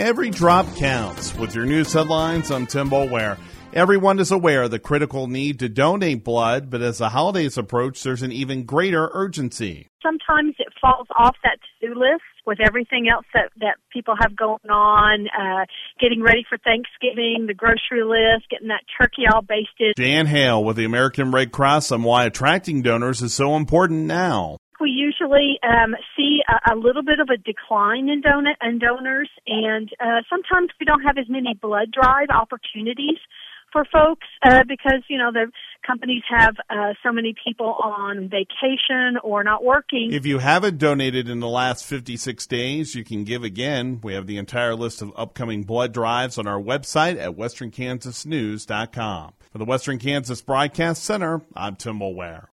Every drop counts. With your news headlines, I'm Tim Boulware. Everyone is aware of the critical need to donate blood, but as the holidays approach, there's an even greater urgency. Sometimes it falls off that to-do list with everything else that people have going on, getting ready for Thanksgiving, the grocery list, getting that turkey all basted. Jan Hale with the American Red Cross on why attracting donors is so important now. We usually see a little bit of a decline in donors, and sometimes we don't have as many blood drive opportunities for folks because, the companies have so many people on vacation or not working. If you haven't donated in the last 56 days, you can give again. We have the entire list of upcoming blood drives on our website at westernkansasnews.com. For the Western Kansas Broadcast Center, I'm Tim Boulware.